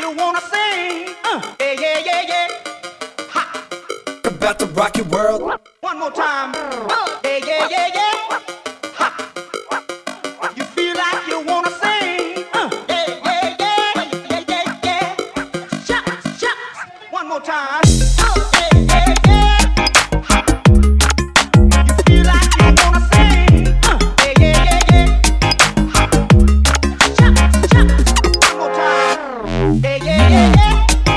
you wanna sing. Yeah, yeah, yeah, yeah. Ha. About to rock your world. One more time. Yeah, yeah, yeah, yeah. Ha. You feel like you wanna sing. Yeah, yeah, yeah, yeah, yeah, yeah. Shout, shout. One more time. Yeah, yeah, yeah. Ha. You feel like you wanna sing. Yeah, yeah, yeah, yeah. Ha. Shout, shout. One more time. Yeah, yeah, yeah, yeah.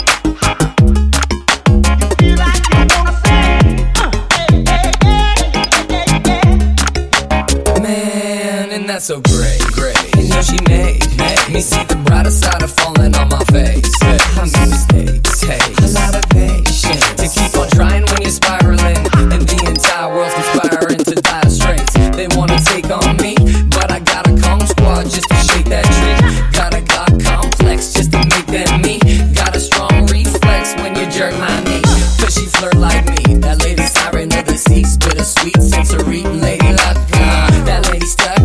That's so great, great. You know she made me see the brighter side of falling on my face. I made mistakes, take a lot of patience to keep on trying when you're spiraling, and the entire world's conspiring to dire straits. They wanna take on me, but I got a calm squad just to shake that tree. Got a God complex just to make them me. Got a strong reflex when you jerk my knee, cause she flirt like me. That lady siren of the seas, bittersweet, sensory, lady luck. That lady stuck,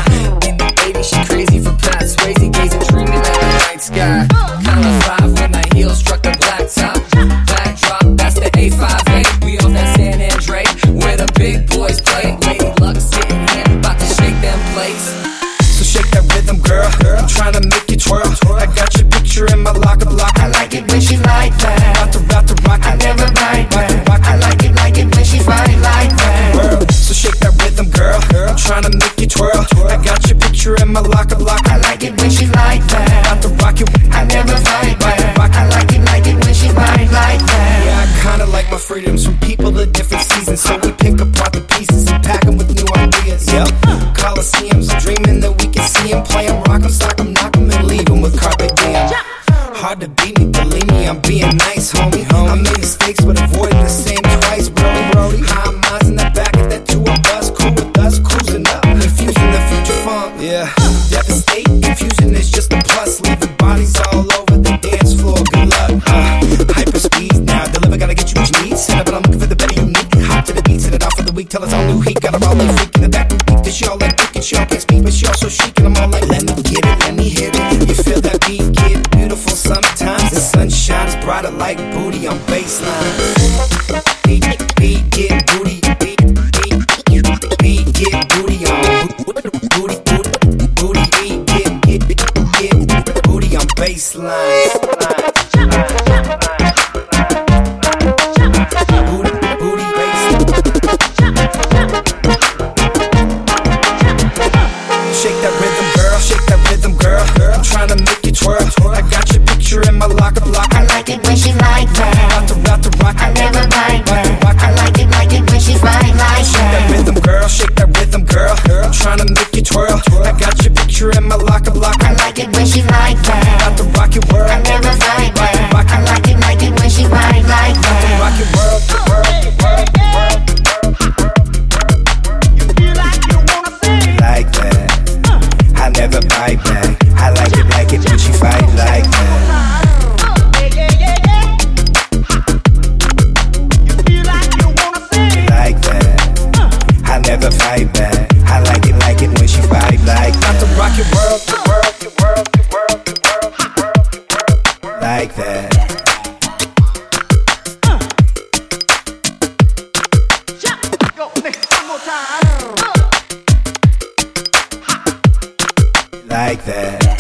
she crazy for past crazy gazing, dreaming at the night sky. Kinda five when the heel struck the black top. Backdrop, that's the A58. We off that San Andre, where the big boys play. Lady Luck sitting here, about to shake them plates. So shake that rhythm, girl. I'm trying to make you twirl. I got your picture in my locker block. I like it when she like that. About to rock it. I never bite that. I like it when she fight like that. So shake that rhythm, girl. I'm trying to make you twirl. I got your picture in my locker block. I like it when she like that. About to rock it. I never fight back. I like it when she fight like that. Yeah, I kinda like my freedoms from people of different seasons, so we pick apart the pieces and pack them with new ideas. Yep, Coliseums, I'm dreaming that we can see them, play them, rock them, sock them, knock them, and leave them with carpe diem. Hard to beat me, believe me, I'm being nice, homie. I made mistakes, but avoided the same twice, brody. High minds in the back of that tour bus, cool with us, cruising up, infusing the future funk. Yeah, devastate, confusion is just a plus, leaving bodies all over the dance floor. Good luck. Hyperspeed now, deliver, gotta get you what you need. Set up, but I'm looking for the better you need. Hop to the beat, set it off for the week, tell us all new heat. Got a all like freak in the back, we beat this y'all like freaking y'all can't speak, but y'all so chic, and I'm all like, let me get it, let me hit it. You feel that beat get beautiful sometimes. The sun shines brighter like booty on baseline. Beat get booty, beat get booty on booty, beat get booty on baseline. Shake that rhythm, girl. I'm trying to make you twirl. I got your picture in my locker block. I like it when she like that. About to rock. I never bite that. I like it when she fight like that. Shake that rhythm, girl. I'm trying to make you twirl. I got your picture in my locker block. I like it when she like that. About to rock your world. I never fight that. I like it when she fight like that. Rock your world, like that. I never bite back. I like it when she fight like that. Like that. I never fight back. I like it when she fight like that. About to rock your world, like that. Like that.